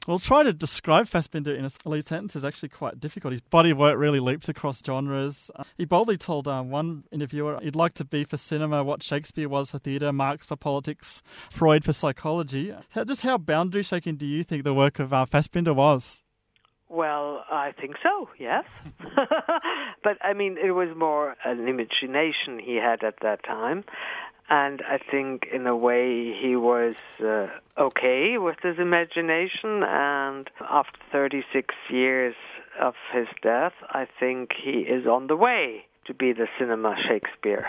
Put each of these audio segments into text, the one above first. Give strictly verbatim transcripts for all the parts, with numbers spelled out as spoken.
Well, trying to describe Fassbinder in a lead sentence is actually quite difficult. His body of work really leaps across genres. Uh, he boldly told uh, one interviewer he'd like to be for cinema what Shakespeare was for theatre, Marx for politics, Freud for psychology. How, just how boundary-shaking do you think the work of uh, Fassbinder was? Well, I think so, yes. But, I mean, it was more an imagination he had at that time. And I think, in a way, he was uh, okay with his imagination. And after thirty-six years of his death, I think he is on the way to be the cinema Shakespeare.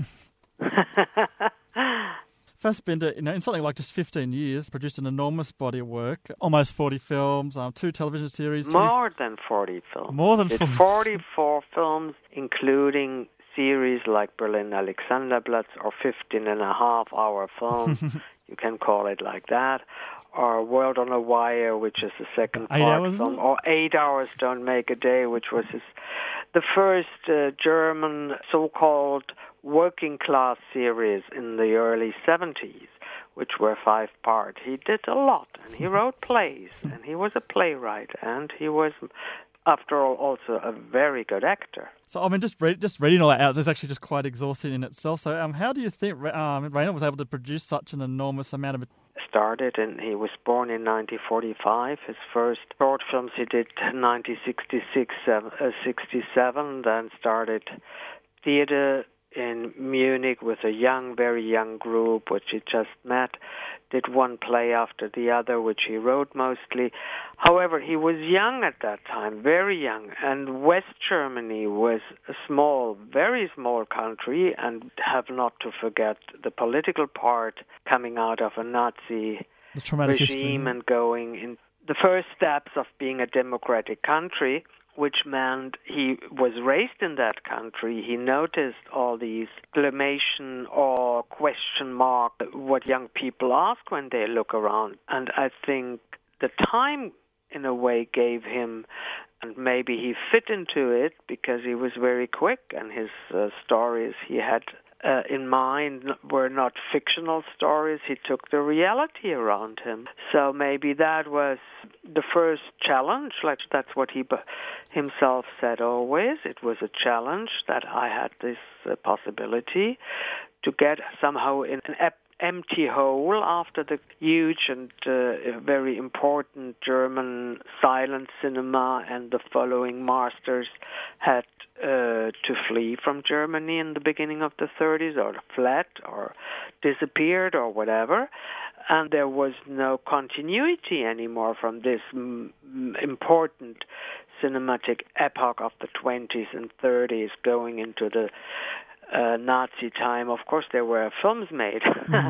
Fassbinder, you know, in something like just fifteen years, produced an enormous body of work, almost forty films, um, two television series. More than forty films. More than forty. forty-four films, including series like Berlin Alexanderplatz or fifteen and a half hour films, you can call it like that, or World on a Wire, which is the second eight part hours? film, or Eight Hours Don't Make a Day, which was his, the first uh, German so-called working class series in the early seventies, which were five part. He did a lot, and he wrote plays, and he was a playwright, and he was, after all, also a very good actor. So, I mean, just read, just reading all that out is actually just quite exhausting in itself. So, um, how do you think um, Reiner was able to produce such an enormous amount of... Started, and he was born in nineteen forty-five. His first short films he did in nineteen sixty-six, sixty-seven, then started theater in Munich with a young, very young group, which he just met, did one play after the other, which he wrote mostly. However, he was young at that time, very young, and West Germany was a small, very small country, and have not to forget the political part coming out of a Nazi regime history. And going in the first steps of being a democratic country, which meant he was raised in that country. He noticed all these exclamation or question mark, what young people ask when they look around. And I think the time, in a way, gave him, and maybe he fit into it because he was very quick, and his uh, stories he had Uh, in mind were not fictional stories. He took the reality around him. So maybe that was the first challenge. Like that's what he himself said always. It was a challenge that I had this uh, possibility to get somehow in an ep- empty hole after the huge and uh, very important German silent cinema and the following masters had uh, to flee from Germany in the beginning of the thirties, or fled or disappeared or whatever. And there was no continuity anymore from this m- important cinematic epoch of the twenties and thirties going into the Uh, Nazi time. Of course, there were films made,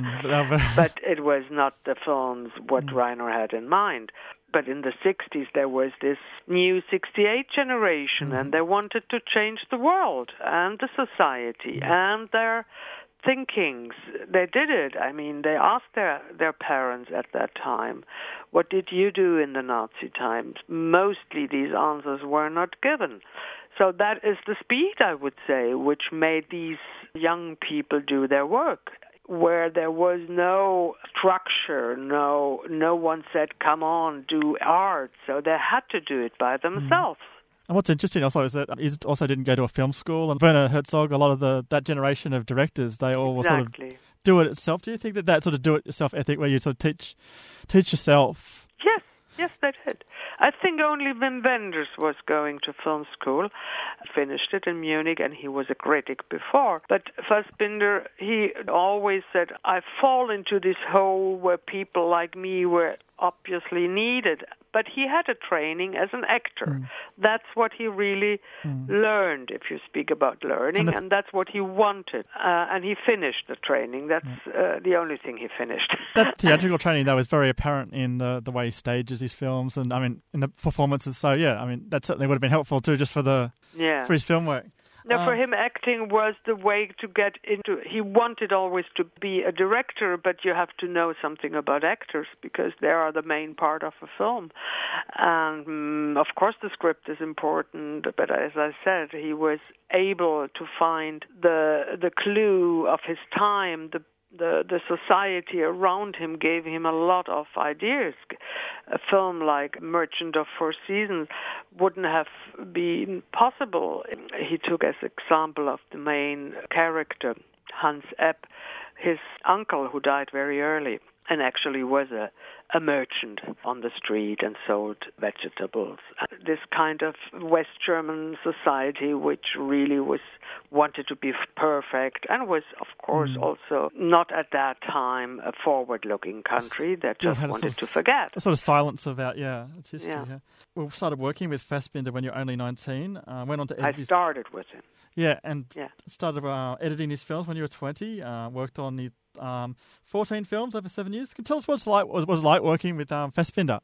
mm, but it was not the films what mm. Reiner had in mind. But in the sixties, there was this new sixty-eight generation, mm. and they wanted to change the world and the society mm. and their thinkings. They did it. I mean, they asked their, their parents at that time, what did you do in the Nazi times? Mostly these answers were not given. So that is the speed, I would say, which made these young people do their work, where there was no structure, no no one said, come on, do art. So they had to do it by themselves. Mm. And what's interesting also is that he also didn't go to a film school. And Werner Herzog, a lot of the that generation of directors, they all exactly. sort of do it itself. Do you think that that sort of do-it-yourself ethic where you sort of teach teach yourself? Yes, yes, they did. I think only Wim Wenders was going to film school, finished it in Munich, and he was a critic before. But Fassbinder, he always said, I fall into this hole where people like me were obviously needed. But he had a training as an actor. Mm. That's what he really mm. learned, if you speak about learning, and, the, and that's what he wanted. Uh, and he finished the training. That's yeah. uh, the only thing he finished. That theatrical training, though, is very apparent in the, the way he stages his films and, I mean, in the performances. So, yeah, I mean, that certainly would have been helpful, too, just for the yeah. for his film work. No, for him, acting was the way to get into... He wanted always to be a director, but you have to know something about actors because they are the main part of a film. And, um, of course, the script is important, but as I said, he was able to find the the clue of his time, the The, the society around him gave him a lot of ideas. A film like Merchant of Four Seasons wouldn't have been possible. He took as example of the main character, Hans Epp, his uncle who died very early and actually was a, a merchant on the street and sold vegetables. This kind of West German society which really was wanted to be perfect and was, of course, mm. also not at that time a forward-looking country that just wanted sort of, to forget. A sort of silence about, yeah, its history. Yeah. Yeah. We started working with Fassbinder when you were only nineteen. Uh, went on to edit I started his... with him. Yeah, and yeah. started uh, editing his films when you were twenty. Uh, worked on the um, fourteen films over seven years. Can you tell us what it's like, what it was like working with um, Fassbinder?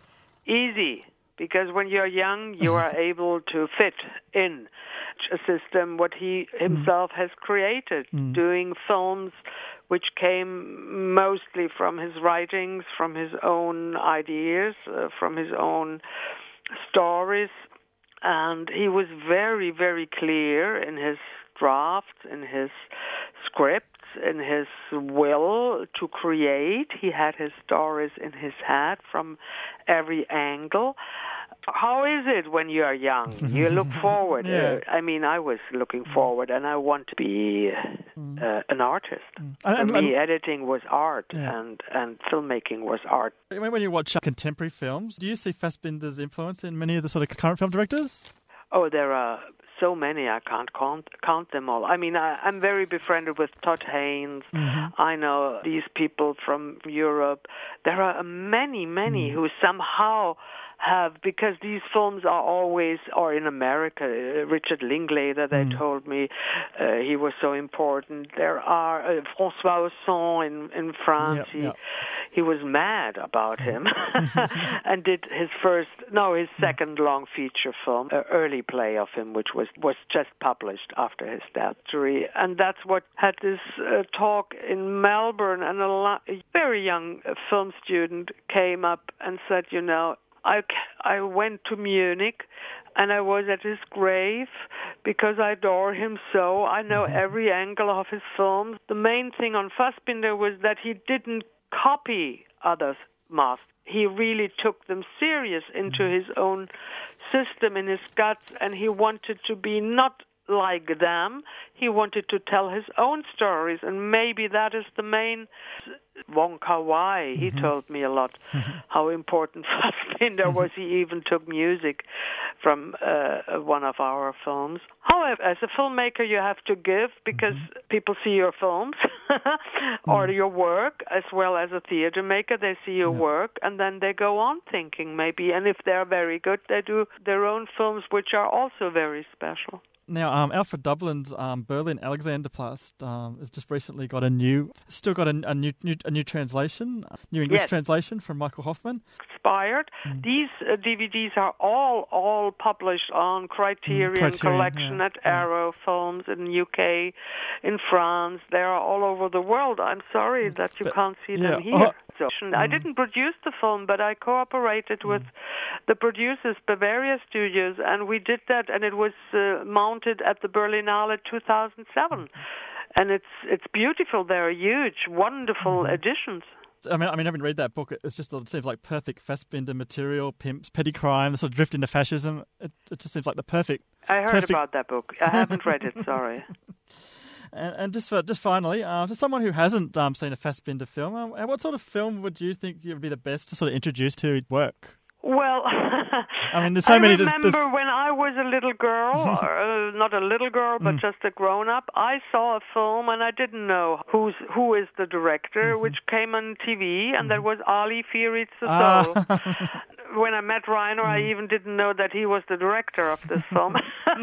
Easy, because when you're young, you are able to fit in a system what he himself mm. has created, mm. doing films which came mostly from his writings, from his own ideas, uh, from his own stories. And he was very, very clear in his drafts, in his scripts, in his will to create. He had his stories in his head from every angle. How is it when you are young? You look forward. yeah. uh, I mean, I was looking forward, and I want to be uh, an artist. Mm. For and, me, and, editing was art, yeah. and, and filmmaking was art. When you watch contemporary films, do you see Fassbinder's influence in many of the sort of current film directors? Oh, there are so many, I can't count, count them all. I mean, I, I'm very befriended with Todd Haynes. Mm-hmm. I know these people from Europe. There are many, many mm. who somehow have, because these films are always, or in America, uh, Richard Linklater, they mm. told me uh, he was so important. There are uh, François Ozon in, in France. Yep, he, yep. he was mad about him and did his first, no, his second long feature film, an early play of him, which was, was just published after his death. And that's what had this uh, talk in Melbourne, and a, lot, a very young uh, film student came up and said, you know, I, I went to Munich and I was at his grave because I adore him so. I know every angle of his films. The main thing on Fassbinder was that he didn't copy others' masters. He really took them serious into his own system, in his guts, and he wanted to be not like them. He wanted to tell his own stories, and maybe that is the main... Wong Kar-wai, he mm-hmm. told me a lot how important Fassbinder was. He even took music from uh, one of our films. However, as a filmmaker, you have to give, because mm-hmm. people see your films or mm. your work, as well as a theater maker. They see your yeah. work, and then they go on thinking maybe. And if they're very good, they do their own films, which are also very special. Now, um, Alfred Dublin's um, Berlin Alexanderplatz um, has just recently got a new, still got a, a new, new, a new translation, new English yes. translation from Michael Hoffman. Expired. Mm. These uh, D V Ds are all all published on Criterion, mm, Criterion Collection yeah. at yeah. Arrow Films in the U K, in France. They are all over the world. I'm sorry that you but, can't see yeah. them here. Oh. So, mm. I didn't produce the film, but I cooperated mm. with the producers, Bavaria Studios, and we did that, and it was uh, mounted at the Berlinale two thousand seven. Mm. And it's it's beautiful. They're huge, wonderful mm. editions. I mean, I mean, I haven't read that book. It's just it seems like perfect Fassbinder material, pimps, petty crime, the sort of drift into fascism. It, it just seems like the perfect. I heard perfect... about that book. I haven't read it. Sorry. And, and just for, just finally, uh, to someone who hasn't um, seen a Fassbinder film, uh, what sort of film would you think would be the best to sort of introduce to work? Well, I mean, there's so I many. remember there's, there's... when I was a little girl, or, uh, not a little girl, but mm. just a grown-up, I saw a film and I didn't know who's who is the director, mm-hmm. which came on T V, and mm-hmm. that was Ali Firit Soto. Ah. When I met Reiner, mm. I even didn't know that he was the director of this film.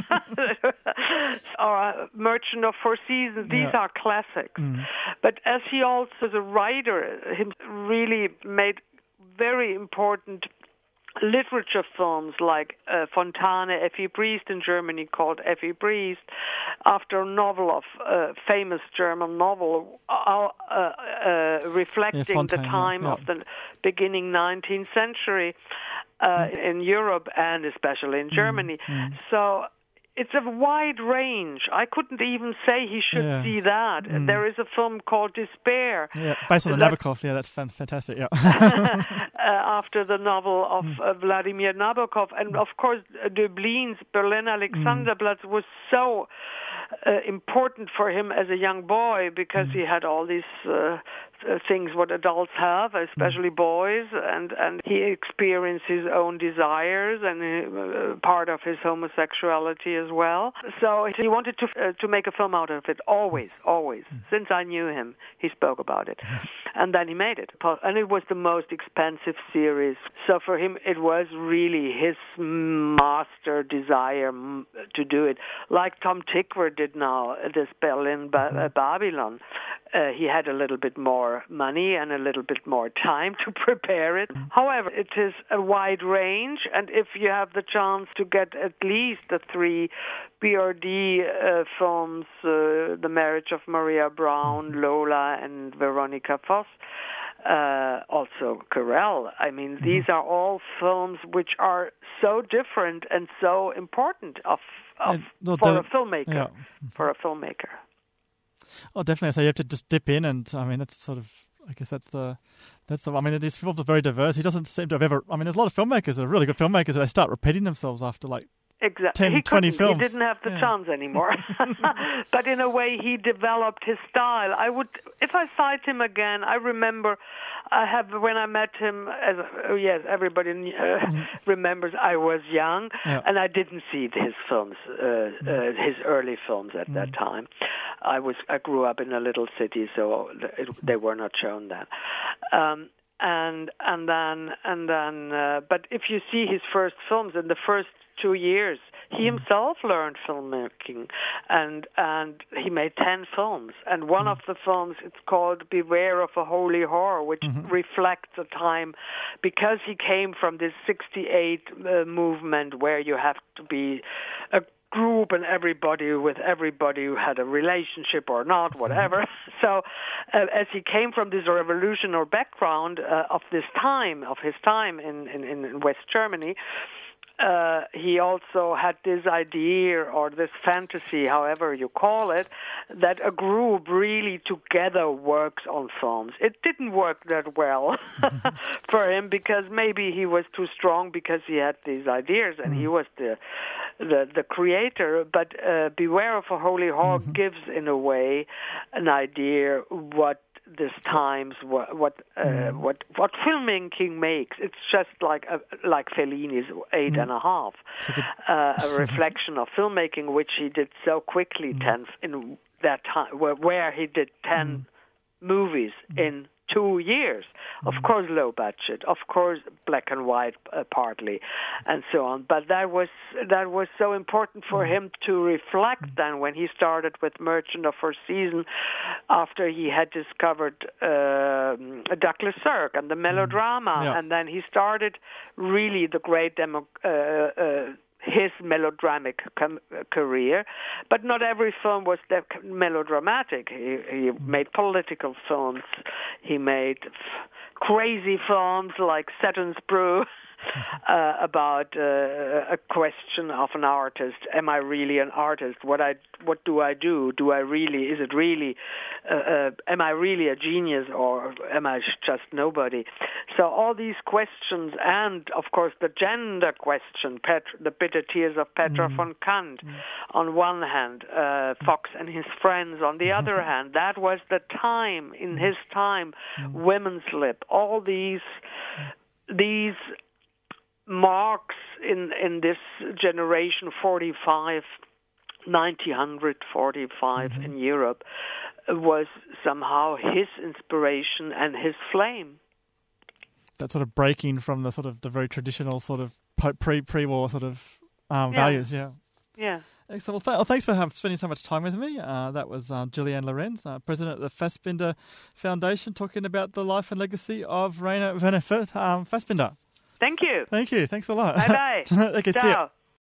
Or uh, Merchant of Four Seasons, these yeah. are classics. Mm. But as he also, as a writer, he really made very important literature films like uh, Fontane, Effi Briest in Germany, called Effi Briest, after a novel of uh, famous German novel uh, uh, uh, reflecting yeah, Fontane, the time yeah. of the beginning nineteenth century uh, mm. in Europe and especially in Germany. Mm. Mm. So it's a wide range. I couldn't even say he should yeah. see that. Mm. There is a film called Despair. Yeah, based on the Nabokov. Yeah, that's fantastic. Yeah. uh, after the novel of mm. uh, Vladimir Nabokov. And, of course, Döblin's Berlin Alexanderplatz mm. was so uh, important for him as a young boy because mm. he had all these uh, uh, things what adults have, especially mm. boys, and, and he experienced his own desires and uh, part of his homosexuality as well. So he wanted to uh, to make a film out of it, always, always. Mm. Since I knew him, he spoke about it. And then he made it. And it was the most expensive series. So for him, it was really his master desire to do it. Like Tom Tykwer did now, this Berlin ba- Babylon. Uh, he had a little bit more money and a little bit more time to prepare it. However, it is a wide range, and if you have the chance to get at least the three B R D uh, films, uh, The Marriage of Maria Brown, Lola, and Veronica Voss, uh, also Carell, I mean, mm-hmm. these are all films which are so different and so important of, of uh, for a filmmaker. Yeah. For a filmmaker. Oh, definitely. So you have to just dip in, and I mean, that's sort of, I guess that's the, that's the. I mean, these films are very diverse. He doesn't seem to have ever. I mean, there's a lot of filmmakers that are really good filmmakers. They start repeating themselves after like exactly. ten, he twenty films. He didn't have the yeah. chance anymore. But in a way, he developed his style. I would, if I cite him again, I remember. I have when I met him. As oh yes, everybody uh, remembers. I was young, yeah. and I didn't see his films, uh, uh, his early films at mm. that time. I was I grew up in a little city, so it, they were not shown then. Um, and and then and then, uh, but if you see his first films in the first two years, he himself learned filmmaking, and and he made ten films. And one of the films, it's called Beware of a Holy Whore, which mm-hmm. reflects a time, because he came from this sixty-eight uh, movement where you have to be a group and everybody with everybody who had a relationship or not, whatever. So uh, as he came from this revolutionary background uh, of this time, of his time in, in, in West Germany, Uh, he also had this idea or this fantasy, however you call it, that a group really together works on films. It didn't work that well for him because maybe he was too strong because he had these ideas and mm-hmm. he was the the, the creator. But uh, Beware of a Holy Whore mm-hmm. gives, in a way, an idea what this times what what uh, mm. what what filmmaking makes. It's just like a, like Fellini's Eight mm. and a Half, so the... uh, a reflection of filmmaking, which he did so quickly. Mm. Ten in that time, where, where he did ten mm. movies mm. in two years. Mm. Of course, low budget. Of course, black and white uh, partly, and so on. But that was that was so important for mm. him to reflect. Mm. Then, when he started with Merchant of Four Seasons, after he had discovered uh, Douglas Sirk and the melodrama, mm. yeah. and then he started really the great demo. Uh, uh, his melodramatic com- career, but not every film was that melodramatic. He, he made political films. He made f- crazy films like Saturn's Brew, uh, about uh, a question of an artist. Am I really an artist? What I what do I do? Do I really? Is it really? Uh, uh, am I really a genius, or am I just nobody? So all these questions, and of course the gender question, Pet- the bitter tears of Petra mm. von Kant, mm. on one hand, uh, Fox and his friends on the other hand. That was the time, in his time, mm. women's lib. All these these marks in in this generation, forty-five, nineteen forty-five mm-hmm. in Europe, was somehow his inspiration and his flame. That sort of breaking from the sort of the very traditional sort of pre pre-war sort of um, yeah. values, yeah. Yeah. Excellent. Well, th- well, thanks for um, spending so much time with me. Uh, that was uh, Julianne Lorenz, uh, president of the Fassbinder Foundation, talking about the life and legacy of Rainer Werner um, Fassbinder. Thank you. Thank you. Thanks a lot. Bye-bye. Okay, Ciao. see you.